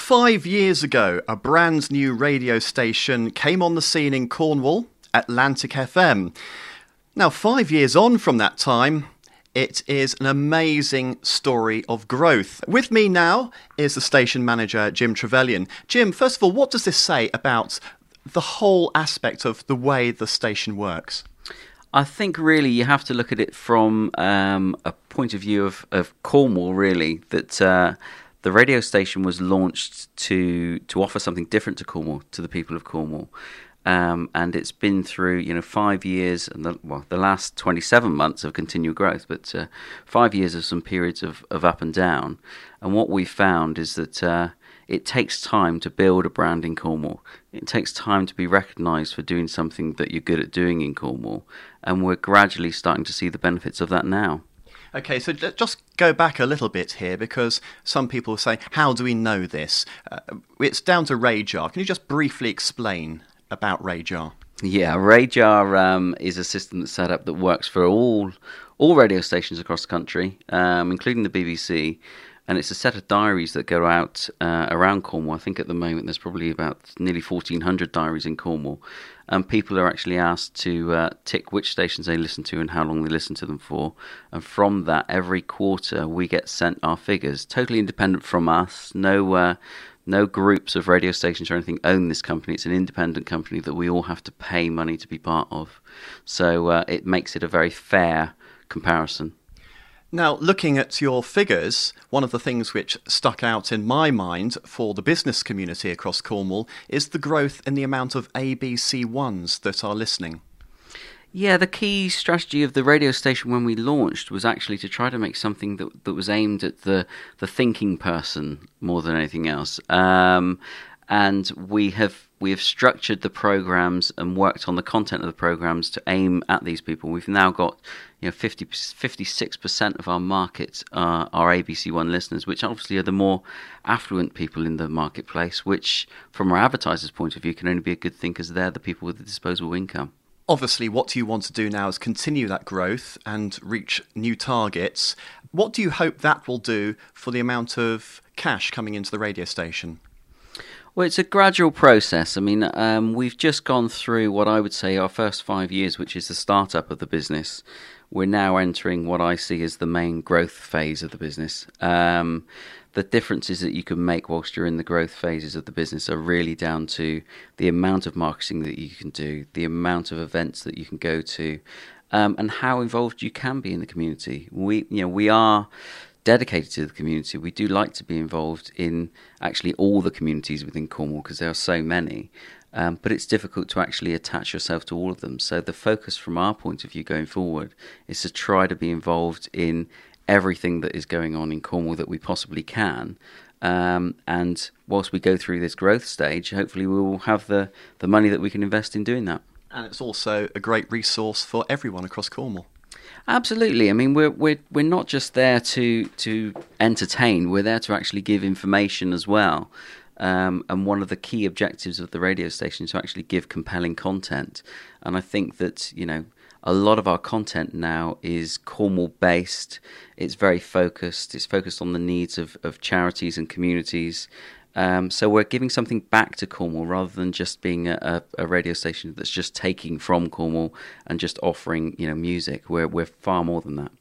5 years ago, a brand new radio station came on the scene in Cornwall, Atlantic FM. Now, 5 years on from that time, it is an amazing story of growth. With me now is the station manager, Jim Trevelyan. Jim, first of all, what does this say about the whole aspect of the way the station works? I think really you have to look at it from a point of view of Cornwall, really, that the radio station was launched to offer something different to Cornwall, to the people of Cornwall. And it's been through, 5 years, and the last 27 months of continual growth, but 5 years of some periods of up and down. And what we found is that it takes time to build a brand in Cornwall. It takes time to be recognised for doing something that you're good at doing in Cornwall. And we're gradually starting to see the benefits of that now. Okay, so just go back a little bit here, because some people say, how do we know this? It's down to Radar. Can you just briefly explain about Radar? Yeah, Radar is a system that's set up that works for all radio stations across the country, including the BBC. And it's a set of diaries that go out around Cornwall. I think at the moment there's probably about nearly 1,400 diaries in Cornwall. And people are actually asked to tick which stations they listen to and how long they listen to them for. And from that, every quarter we get sent our figures, totally independent from us. No groups of radio stations or anything own this company. It's an independent company that we all have to pay money to be part of. So it makes it a very fair comparison. Now, looking at your figures, one of the things which stuck out in my mind for the business community across Cornwall is the growth in the amount of ABC Ones that are listening. Yeah, the key strategy of the radio station when we launched was actually to try to make something that was aimed at the thinking person more than anything else. And we have structured the programs and worked on the content of the programs to aim at these people. We've now got 56% of our market are ABC One listeners, which obviously are the more affluent people in the marketplace, which from our advertisers' point of view can only be a good thing because they're the people with the disposable income. Obviously, what you want to do now is continue that growth and reach new targets. What do you hope that will do for the amount of cash coming into the radio station? Well, it's a gradual process. I mean, we've just gone through what I would say our first 5 years, which is the startup of the business. We're now entering what I see as the main growth phase of the business. The differences that you can make whilst you're in the growth phases of the business are really down to the amount of marketing that you can do, the amount of events that you can go to, and how involved you can be in the community. We are dedicated to the community. We do like to be involved in actually all the communities within Cornwall because there are so many. But it's difficult to actually attach yourself to all of them. So the focus from our point of view going forward is to try to be involved in everything that is going on in Cornwall that we possibly can. And whilst we go through this growth stage, hopefully we will have the money that we can invest in doing that. And it's also a great resource for everyone across Cornwall. Absolutely. I mean, we're not just there to entertain. We're there to actually give information as well. And one of the key objectives of the radio station is to actually give compelling content. And I think that, a lot of our content now is Cornwall-based. It's very focused. It's focused on the needs of charities and communities. So we're giving something back to Cornwall rather than just being a radio station that's just taking from Cornwall and just offering, music. We're far more than that.